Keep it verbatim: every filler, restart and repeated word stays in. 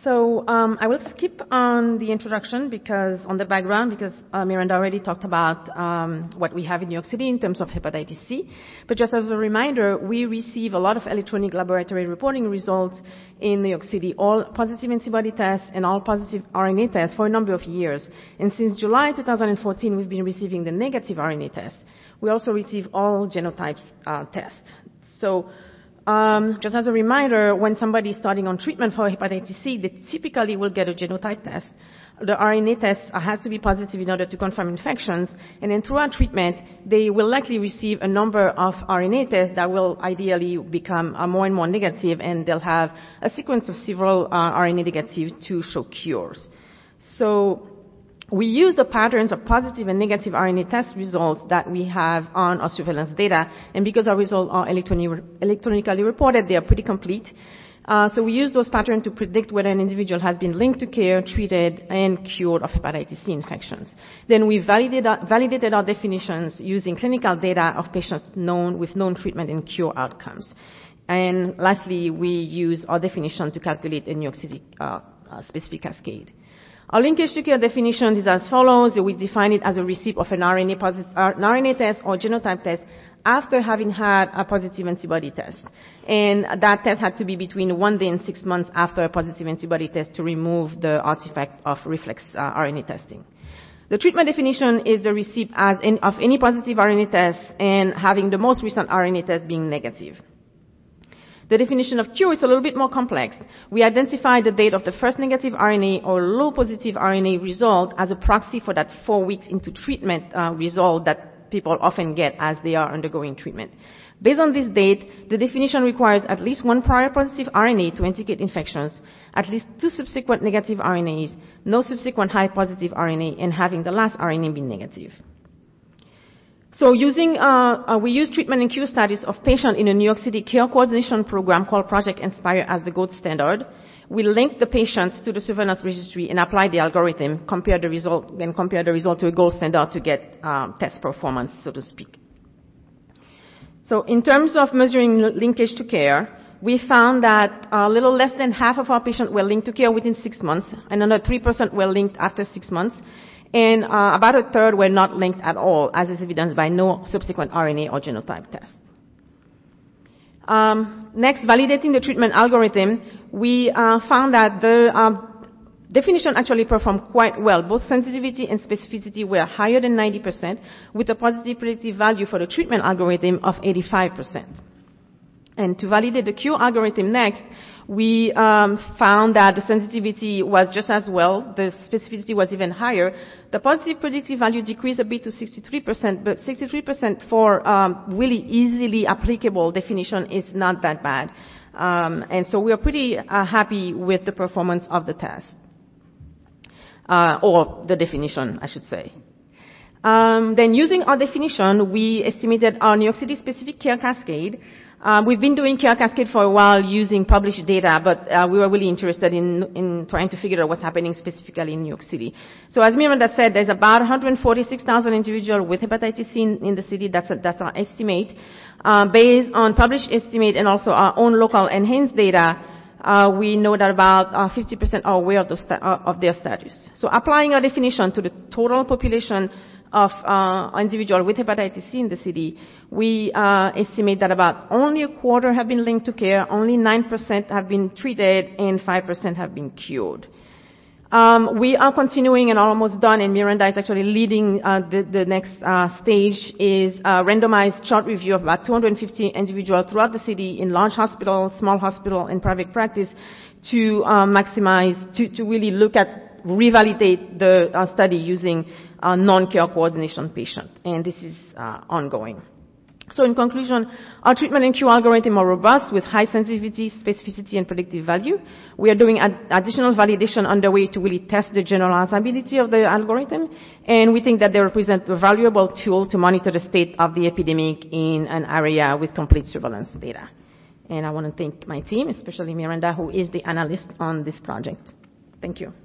So um, I will skip on the introduction because on the background because uh, Miranda already talked about um, what we have in New York City in terms of hepatitis C. But just as a reminder, we receive a lot of electronic laboratory reporting results in New York City, all positive antibody tests and all positive R N A tests for a number of years. And since July two thousand fourteen, we've been receiving the negative R N A tests. We also receive all genotypes uh, tests. So Um, just as a reminder, when somebody is starting on treatment for hepatitis C, they typically will get a genotype test. The R N A test has to be positive in order to confirm infections, and then throughout treatment, they will likely receive a number of R N A tests that will ideally become uh, more and more negative, and they'll have a sequence of several uh, R N A negative to show cures. So we use the patterns of positive and negative R N A test results that we have on our surveillance data, and because our results are electroni- electronically reported, they are pretty complete. Uh, so we use those patterns to predict whether an individual has been linked to care, treated, and cured of hepatitis C infections. Then we validated our, validated our definitions using clinical data of patients known with known treatment and cure outcomes. And lastly, we use our definition to calculate a New York City uh, uh, specific cascade. Our linkage to care definition is as follows. We define it as a receipt of an R N A, posit- an R N A test or genotype test after having had a positive antibody test. And that test had to be between one day and six months after a positive antibody test to remove the artifact of reflex uh, R N A testing. The treatment definition is the receipt as in, of any positive R N A test and having the most recent R N A test being negative. The definition of cure is a little bit more complex. We identify the date of the first negative R N A or low positive R N A result as a proxy for that four weeks into treatment uh, result that people often get as they are undergoing treatment. Based on this date, the definition requires at least one prior positive R N A to indicate infections, at least two subsequent negative R N As, no subsequent high positive R N A, and having the last R N A be negative. So using, uh, uh, we use treatment and cure studies of patients in a New York City care coordination program called Project Inspire as the gold standard. We link the patients to the surveillance registry and apply the algorithm, compare the result, and compare the result to a gold standard to get um, test performance, so to speak. So in terms of measuring linkage to care, we found that a little less than half of our patients were linked to care within six months, and another three percent were linked after six months. And uh, about a third were not linked at all, as is evidenced by no subsequent R N A or genotype test. Um, next, validating the treatment algorithm, we uh, found that the um, definition actually performed quite well. Both sensitivity and specificity were higher than ninety percent, with a positive predictive value for the treatment algorithm of eighty-five percent. And to validate the cure algorithm next, we um, found that the sensitivity was just as well. The specificity was even higher. The positive predictive value decreased a bit to sixty-three percent, but sixty-three percent for um, really easily applicable definition is not that bad. Um, and so we are pretty uh, happy with the performance of the test, uh, or the definition, I should say. Um, then using our definition, we estimated our New York City specific care cascade. Uh, we've been doing care cascade for a while using published data, but uh, we were really interested in, in trying to figure out what's happening specifically in New York City. So as Miranda said, there's about one hundred forty-six thousand individuals with hepatitis C in, in the city. That's, a, that's our estimate. Uh, based on published estimate and also our own local enhanced data, uh, we know that about uh, fifty percent are aware of, the sta- uh, of their status. So applying our definition to the total population of uh, individuals with hepatitis C in the city, we uh, estimate that about only a quarter have been linked to care, only nine percent have been treated, and five percent have been cured. Um, we are continuing and almost done, and Miranda is actually leading uh, the, the next uh, stage, is a randomized chart review of about two hundred fifty individuals throughout the city in large hospitals, small hospitals, and private practice to uh, maximize, to, to really look at, revalidate the uh, study using uh, non-care coordination patient, and this is uh, ongoing. So in conclusion, our treatment and cure algorithm are robust with high sensitivity, specificity, and predictive value. We are doing ad- additional validation underway to really test the generalizability of the algorithm, and we think that they represent a valuable tool to monitor the state of the epidemic in an area with complete surveillance data. And I want to thank my team, especially Miranda, who is the analyst on this project. Thank you.